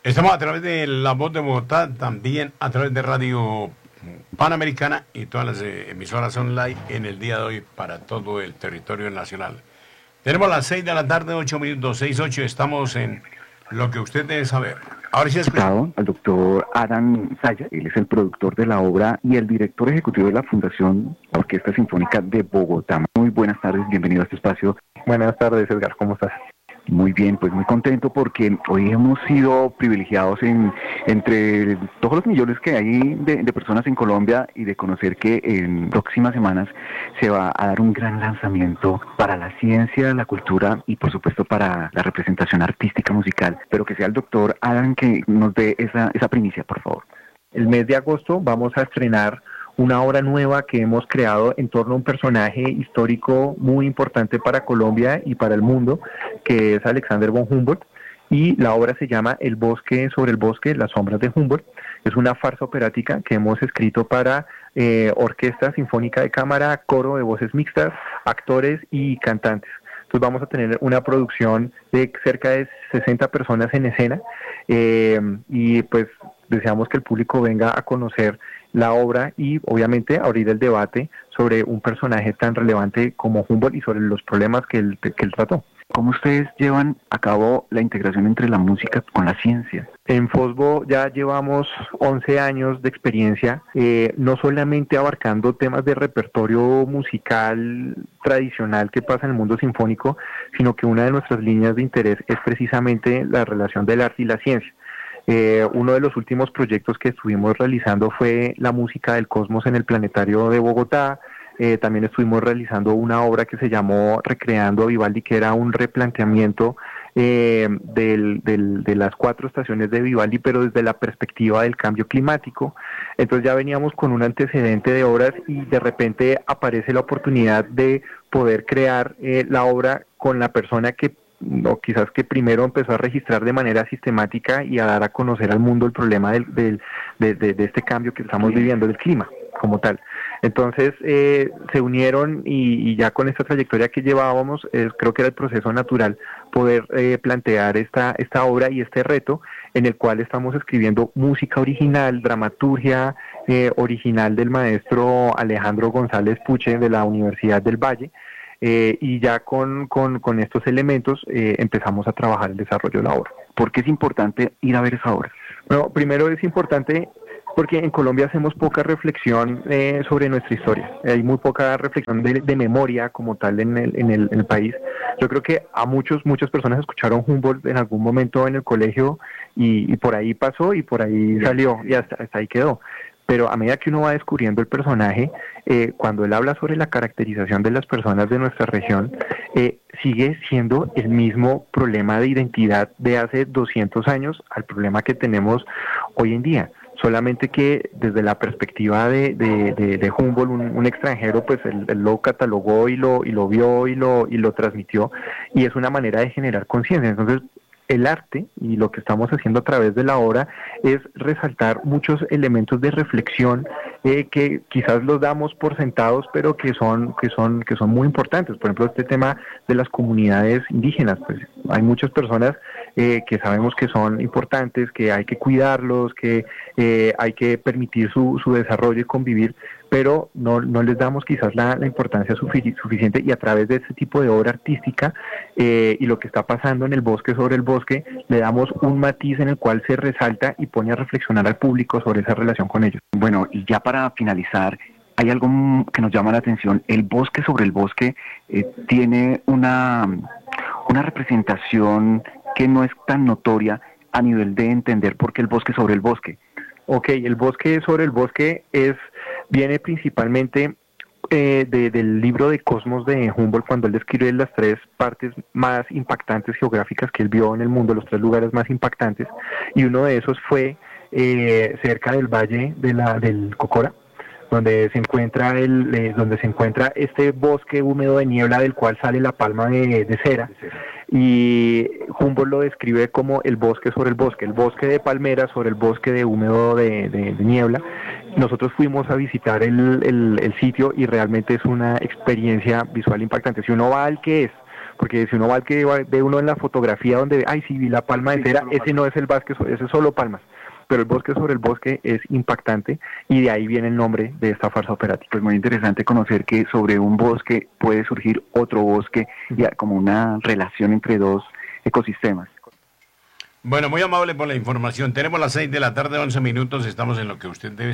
Estamos a través de La Voz de Bogotá, también a través de Radio Panamericana y todas las emisoras online en el día de hoy para todo el territorio nacional. Tenemos las 6 de la tarde, 8 minutos, 6:08, estamos en Lo que usted debe saber. Ahora sí escucha. Al doctor Adam Saya, él es el productor de la obra y el director ejecutivo de la Fundación Orquesta Sinfónica de Bogotá. Muy buenas tardes, bienvenido a este espacio. Buenas tardes, Edgar, ¿cómo estás? Muy bien, pues muy contento porque hoy hemos sido privilegiados entre todos los millones que hay de personas en Colombia y de conocer que en próximas semanas se va a dar un gran lanzamiento para la ciencia, la cultura y por supuesto para la representación artística musical, pero que sea el doctor Adam que nos dé esa primicia, por favor. El mes de agosto vamos a estrenar una obra nueva que hemos creado en torno a un personaje histórico muy importante para Colombia y para el mundo, que es Alexander von Humboldt, y la obra se llama El bosque sobre el bosque, las sombras de Humboldt. Es una farsa operática que hemos escrito para orquesta sinfónica de cámara, coro de voces mixtas, actores y cantantes. Entonces vamos a tener una producción de cerca de 60 personas en escena y pues deseamos que el público venga a conocer la obra y obviamente abrir el debate sobre un personaje tan relevante como Humboldt y sobre los problemas que él trató. ¿Cómo ustedes llevan a cabo la integración entre la música con la ciencia? En Fosbo ya llevamos 11 años de experiencia, no solamente abarcando temas de repertorio musical tradicional que pasa en el mundo sinfónico, sino que una de nuestras líneas de interés es precisamente la relación del arte y la ciencia. Uno de los últimos proyectos que estuvimos realizando fue la música del cosmos en el planetario de Bogotá. También estuvimos realizando una obra que se llamó Recreando a Vivaldi, que era un replanteamiento de las 4 estaciones de Vivaldi, pero desde la perspectiva del cambio climático. Entonces ya veníamos con un antecedente de obras y de repente aparece la oportunidad de poder crear la obra con la persona o quizás que primero empezó a registrar de manera sistemática y a dar a conocer al mundo el problema de este cambio que estamos viviendo del clima como tal. Entonces se unieron y ya con esta trayectoria que llevábamos, creo que era el proceso natural poder plantear esta obra y este reto en el cual estamos escribiendo música original, dramaturgia original del maestro Alejandro González Puche de la Universidad del Valle. Y ya con estos elementos empezamos a trabajar el desarrollo de la obra. ¿Por qué es importante ir a ver esa obra? Bueno, primero es importante porque en Colombia hacemos poca reflexión sobre nuestra historia. Hay muy poca reflexión de memoria como tal en el país. Yo creo que a muchas personas escucharon Humboldt en algún momento en el colegio y por ahí pasó y por ahí salió y hasta ahí quedó. Pero a medida que uno va descubriendo el personaje, cuando él habla sobre la caracterización de las personas de nuestra región, sigue siendo el mismo problema de identidad de hace 200 años al problema que tenemos hoy en día. Solamente que desde la perspectiva de Humboldt, un extranjero, pues él lo catalogó y lo vio y lo transmitió, y es una manera de generar conciencia. Entonces, el arte y lo que estamos haciendo a través de la obra es resaltar muchos elementos de reflexión que quizás los damos por sentados, pero que son muy importantes. Por ejemplo, este tema de las comunidades indígenas, pues hay muchas personas que sabemos que son importantes, que hay que cuidarlos, que hay que permitir su desarrollo y convivir, pero no les damos quizás la importancia suficiente, y a través de este tipo de obra artística y lo que está pasando en el bosque sobre el bosque, le damos un matiz en el cual se resalta y pone a reflexionar al público sobre esa relación con ellos. Bueno, y ya para finalizar, hay algo que nos llama la atención. El bosque sobre el bosque tiene una representación que no es tan notoria a nivel de entender por qué el bosque sobre el bosque. Ok, el bosque sobre el bosque viene principalmente del libro de Cosmos de Humboldt, cuando él describe las 3 partes más impactantes geográficas que él vio en el mundo, los 3 lugares más impactantes, y uno de esos fue cerca del valle del Cocora, donde se encuentra este bosque húmedo de niebla del cual sale la palma de cera. Y Humboldt lo describe como el bosque sobre el bosque de palmeras sobre el bosque de húmedo de niebla. Nosotros fuimos a visitar el sitio y realmente es una experiencia visual impactante. Si uno va al que es, porque si uno va al que ve uno en la fotografía donde, ay, sí, vi la palma de cera, ese no es el bosque, ese es solo palmas. Pero el bosque sobre el bosque es impactante y de ahí viene el nombre de esta farsa operativa. Pues muy interesante conocer que sobre un bosque puede surgir otro bosque y como una relación entre dos ecosistemas. Bueno, muy amable por la información. Tenemos las 6 de la tarde, 11 minutos. Estamos en lo que usted debe